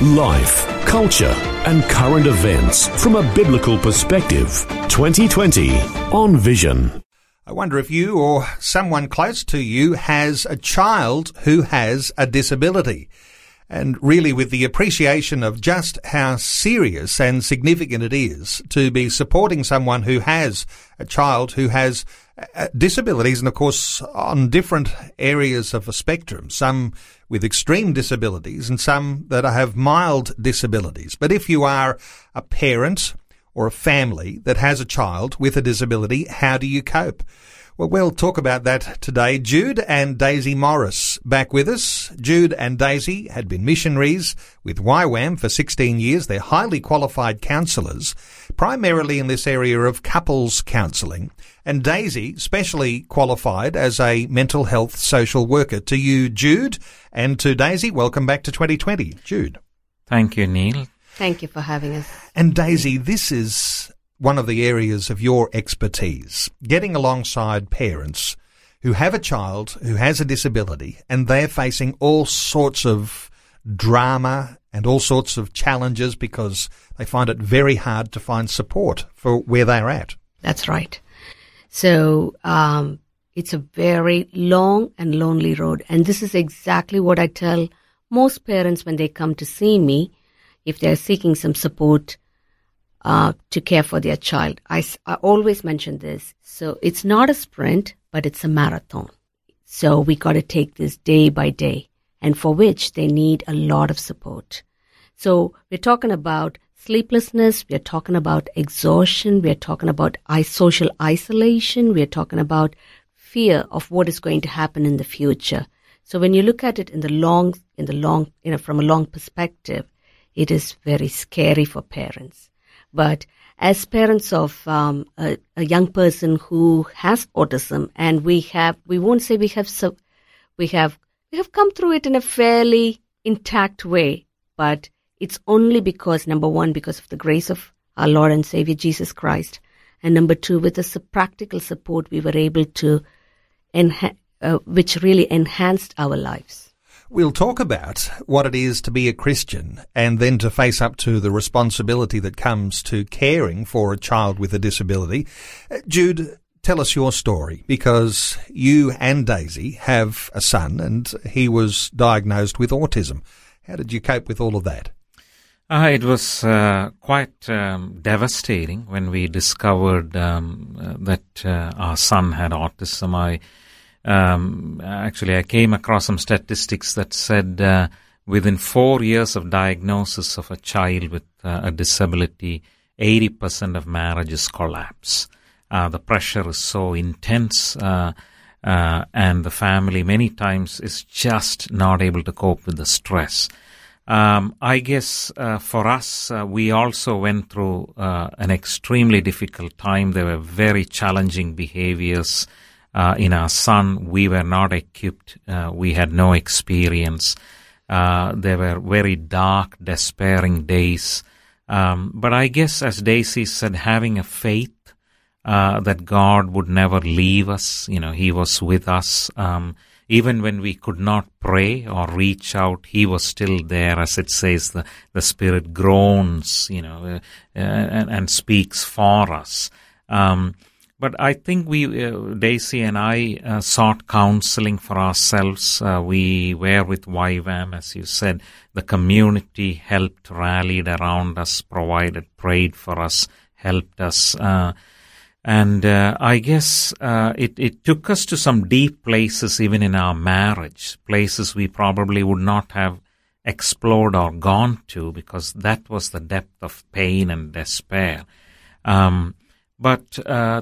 Life, culture, and current events from a biblical perspective. 2020 on Vision. I wonder if you or someone close to you has a child who has a disability. And really with the appreciation of just how serious and significant it is to be supporting someone who has a child who has disabilities, and of course on different areas of a spectrum, some with extreme disabilities and some that have mild disabilities. But if you are a parent or a family that has a child with a disability, how do you cope? Well, we'll talk about that today. Jude and Daisy Morris back with us. Jude and Daisy had been missionaries with YWAM for 16 years. They're highly qualified counsellors, primarily in this area of couples counselling. And Daisy, specially qualified as a mental health social worker. To you, Jude, and to Daisy, welcome back to 2020. Jude. Thank you, Neil. Thank you for having us. And Daisy, this is one of the areas of your expertise, getting alongside parents who have a child who has a disability and they're facing all sorts of drama and all sorts of challenges because they find it very hard to find support for where they're at. That's right. So it's a very long and lonely road. And this is exactly what I tell most parents when they come to see me, if they're seeking some support to care for their child. I always mention this. So it's not a sprint, but it's a marathon. So we got to take this day by day, and for which they need a lot of support. So we're talking about sleeplessness, we're talking about exhaustion, we're talking about social isolation, we're talking about fear of what is going to happen in the future. So when you look at it from a long perspective, it is very scary for parents. But as parents of a young person who has autism, and we have come through it in a fairly intact way, but it's only because, number one, because of the grace of our Lord and Savior Jesus Christ, and number two, with the practical support we were able to, which really enhanced our lives. We'll talk about what it is to be a Christian and then to face up to the responsibility that comes to caring for a child with a disability. Jude, tell us your story, because you and Daisy have a son and he was diagnosed with autism. How did you cope with all of that? It was quite devastating when we discovered that our son had autism. I came across some statistics that said within 4 years of diagnosis of a child with a disability, 80% of marriages collapse. The pressure is so intense, and the family many times is just not able to cope with the stress. I guess for us, we also went through an extremely difficult time. There were very challenging behaviors in our son. We were not equipped. We had no experience. There were very dark, despairing days. But I guess, as Daisy said, having a faith that God would never leave us. He was with us. Even when we could not pray or reach out, He was still there. As it says, the Spirit groans, and speaks for us. But I think Daisy and I sought counseling for ourselves. We were with YWAM, as you said. The community helped, rallied around us, provided, prayed for us, helped us. And I guess it took us to some deep places even in our marriage, places we probably would not have explored or gone to, because that was the depth of pain and despair. But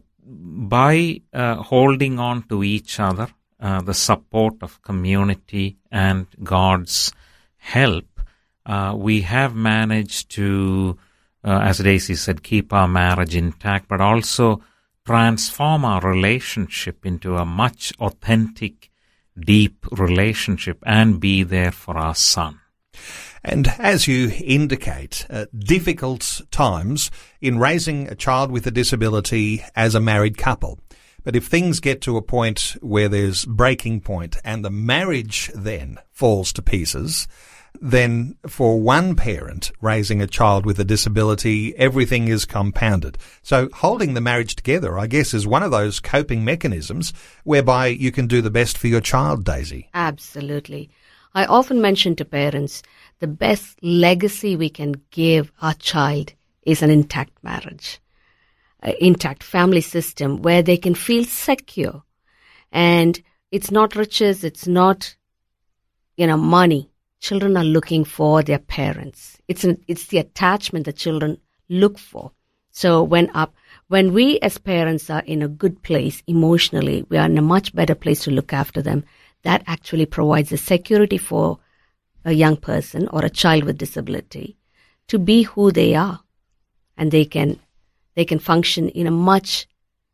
by holding on to each other, the support of community and God's help, we have managed to, as Daisy said, keep our marriage intact, but also transform our relationship into a much authentic, deep relationship and be there for our son. And as you indicate, difficult times in raising a child with a disability as a married couple. But if things get to a point where there's breaking point and the marriage then falls to pieces, then for one parent raising a child with a disability, everything is compounded. So holding the marriage together, I guess, is one of those coping mechanisms whereby you can do the best for your child, Daisy. Absolutely. I often mention to parents, the best legacy we can give our child is an intact marriage, an intact family system where they can feel secure. And it's not riches, it's not, money. Children are looking for their parents. It's the attachment that children look for. So when we as parents are in a good place emotionally, we are in a much better place to look after them. That actually provides a security for a young person or a child with disability to be who they are, and they can function in a much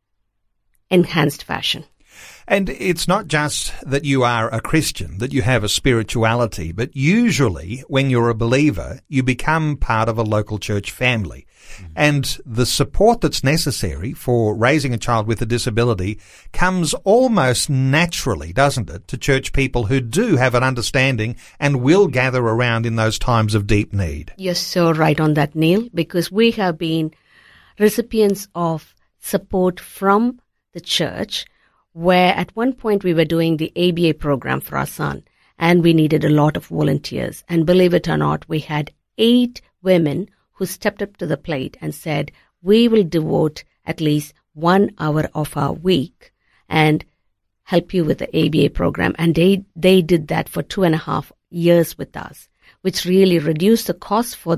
enhanced fashion. And it's not just that you are a Christian, that you have a spirituality, but usually when you're a believer, you become part of a local church family. Mm-hmm. And the support that's necessary for raising a child with a disability comes almost naturally, doesn't it, to church people who do have an understanding and will gather around in those times of deep need. You're so right on that, Neil, because we have been recipients of support from the church, where at one point we were doing the ABA program for our son, and we needed a lot of volunteers. And believe it or not, we had 8 women who stepped up to the plate and said, we will devote at least 1 hour of our week and help you with the ABA program. And they did that for 2.5 years with us, which really reduced the cost for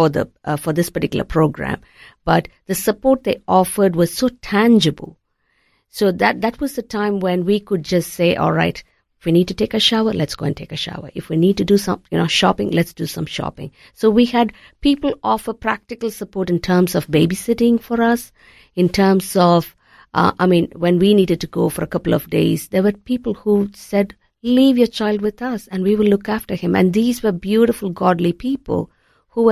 this particular program. But the support they offered was so tangible. So that was the time when we could just say, all right, if we need to take a shower, let's go and take a shower. If we need to do some, shopping, let's do some shopping. So we had people offer practical support in terms of babysitting for us, in terms of, when we needed to go for a couple of days, there were people who said, leave your child with us and we will look after him. And these were beautiful, godly people who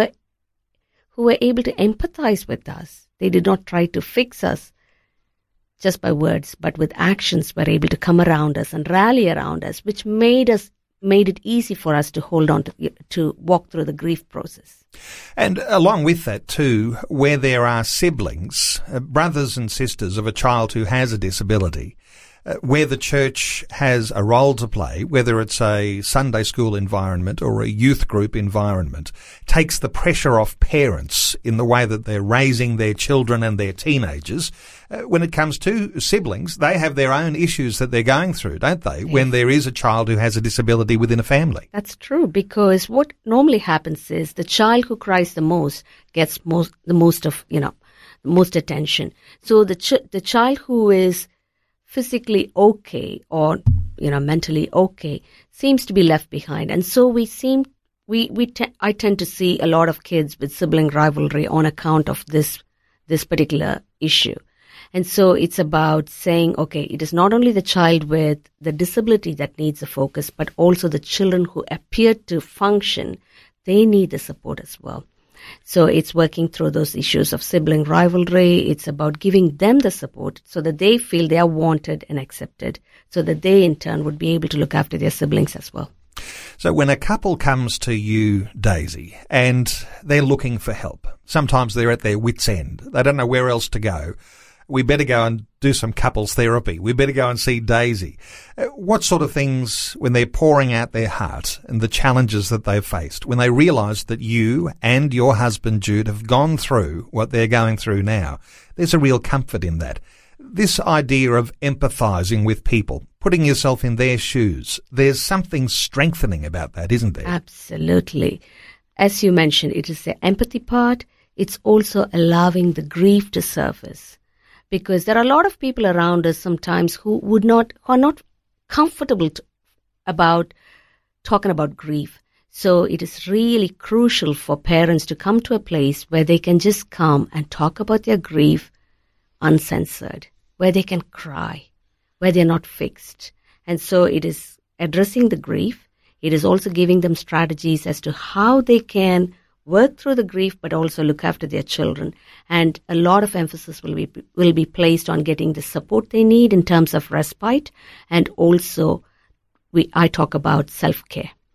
were able to empathize with us. They did not try to fix us just by words, but with actions were able to come around us and rally around us, which made it easy for us to hold on to walk through the grief process. And along with that too, where there are siblings, brothers and sisters of a child who has a disability, where the church has a role to play, whether it's a Sunday school environment or a youth group environment, takes the pressure off parents in the way that they're raising their children and their teenagers. When it comes to siblings, they have their own issues that they're going through, don't they, when there is a child who has a disability within a family? That's true, because what normally happens is the child who cries the most gets the most attention. So the child who is physically okay or mentally okay seems to be left behind, and so I tend to see a lot of kids with sibling rivalry on account of this particular issue. And so it's about saying, okay, it is not only the child with the disability that needs the focus, but also the children who appear to function, they need the support as well. So it's working through those issues of sibling rivalry. It's about giving them the support so that they feel they are wanted and accepted, so that they in turn would be able to look after their siblings as well. So when a couple comes to you, Daisy, and they're looking for help, sometimes they're at their wit's end. They don't know where else to go. We better go and do some couples therapy. We better go and see Daisy. What sort of things, when they're pouring out their heart and the challenges that they've faced, when they realise that you and your husband, Jude, have gone through what they're going through now, there's a real comfort in that. This idea of empathising with people, putting yourself in their shoes, there's something strengthening about that, isn't there? Absolutely. As you mentioned, it is the empathy part. It's also allowing the grief to surface. Because there are a lot of people around us sometimes who are not comfortable about talking about grief. So it is really crucial for parents to come to a place where they can just come and talk about their grief uncensored, where they can cry, where they're not fixed. And so it is addressing the grief. It is also giving them strategies as to how they can work through the grief, but also look after their children. And a lot of emphasis will be placed on getting the support they need in terms of respite. And also, I talk about self-care.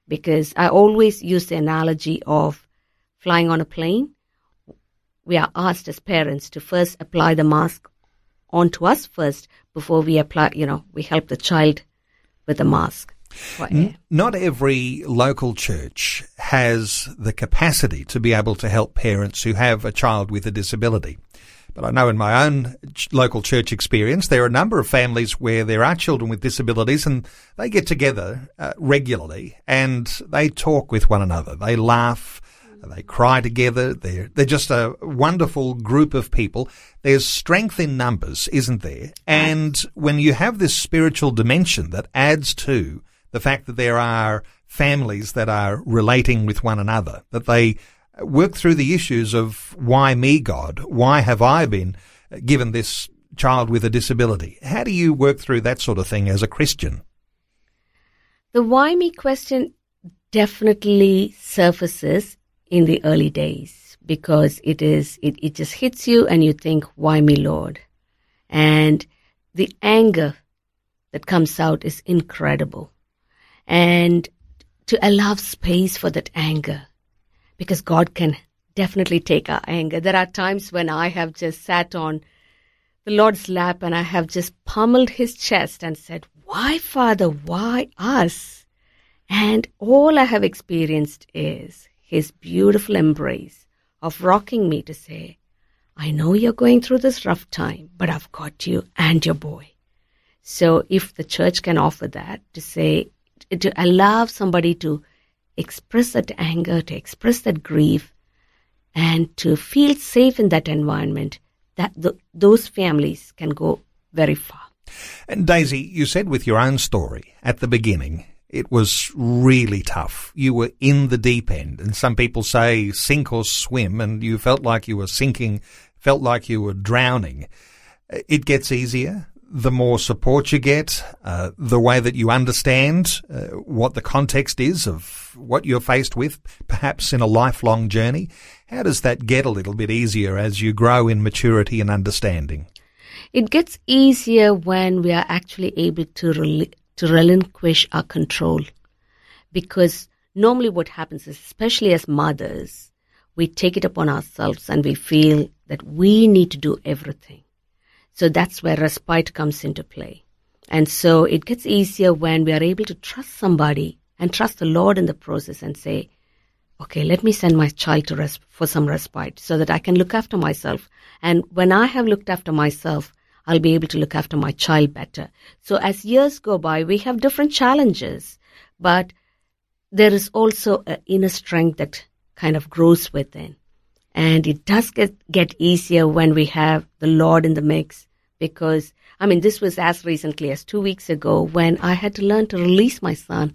because I always use the analogy of flying on a plane. We are asked as parents to first apply the mask onto us first before we apply, we help the child with the mask. Not every local church has the capacity to be able to help parents who have a child with a disability. But I know in my own local church experience, there are a number of families where there are children with disabilities and they get together regularly and they talk with one another. They laugh, they cry together. They're just a wonderful group of people. There's strength in numbers, isn't there? And when you have this spiritual dimension that adds to the fact that there are families that are relating with one another, that they work through the issues of why me, God? Why have I been given this child with a disability? How do you work through that sort of thing as a Christian? The why me question definitely surfaces in the early days because it just hits you and you think, why me, Lord? And the anger that comes out is incredible. And to allow space for that anger, because God can definitely take our anger. There are times when I have just sat on the Lord's lap and I have just pummeled his chest and said, why, Father, why us? And all I have experienced is his beautiful embrace of rocking me to say, I know you're going through this rough time, but I've got you and your boy. So if the church can offer that, to say, to allow somebody to express that anger, to express that grief, and to feel safe in that environment, that those families can go very far. And Daisy, you said with your own story at the beginning, it was really tough. You were in the deep end, and some people say sink or swim, and you felt like you were sinking, felt like you were drowning. It gets easier the more support you get, the way that you understand what the context is of what you're faced with, perhaps in a lifelong journey. How does that get a little bit easier as you grow in maturity and understanding? It gets easier when we are actually able to relinquish our control. Because normally what happens is, especially as mothers, we take it upon ourselves and we feel that we need to do everything. So that's where respite comes into play. And so it gets easier when we are able to trust somebody and trust the Lord in the process and say, okay, let me send my child to rest for some respite so that I can look after myself. And when I have looked after myself, I'll be able to look after my child better. So as years go by, we have different challenges, but there is also an inner strength that kind of grows within. And it does get easier when we have the Lord in the mix. Because, this was as recently as 2 weeks ago when I had to learn to release my son.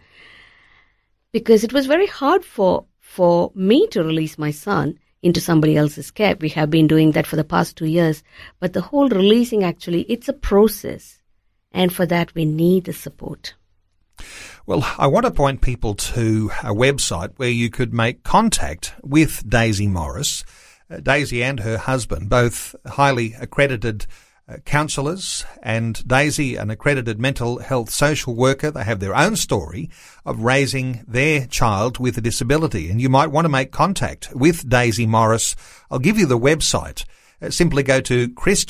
Because it was very hard for me to release my son into somebody else's care. We have been doing that for the past 2 years. But the whole releasing, actually, it's a process. And for that, we need the support. Well, I want to point people to a website where you could make contact with Daisy Morris. Daisy and her husband, both highly accredited counsellors, and Daisy, an accredited mental health social worker. They have their own story of raising their child with a disability, and you might want to make contact with Daisy Morris. I'll give you the website. Simply go to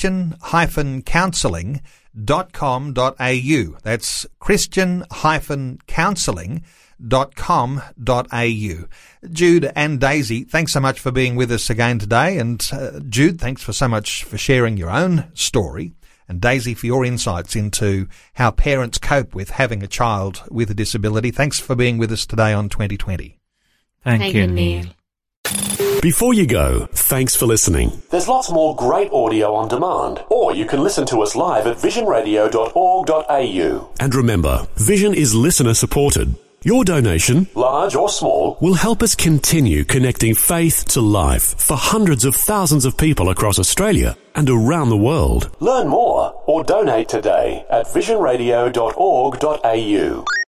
christian-counselling.com.au. That's christian-counselling.com.au. Jude and Daisy, thanks so much for being with us again today. And Jude, thanks for so much for sharing your own story. And Daisy, for your insights into how parents cope with having a child with a disability. Thanks for being with us today on 2020. Thank you, Neil. Before you go, thanks for listening. There's lots more great audio on demand, or you can listen to us live at visionradio.org.au. And remember, Vision is listener supported. Your donation, large or small, will help us continue connecting faith to life for hundreds of thousands of people across Australia and around the world. Learn more or donate today at visionradio.org.au.